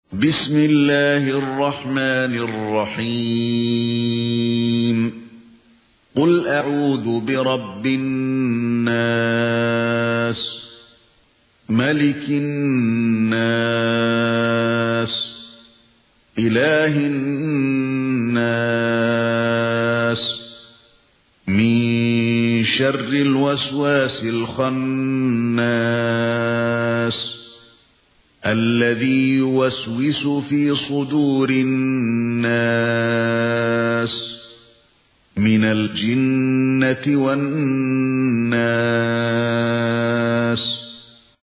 بسم الله الرحمن الرحيم قل أعوذ برب الناس ملك الناس إله الناس من شر الوسواس الخناس الذي يوسوس في صدور الناس من الجنة والناس.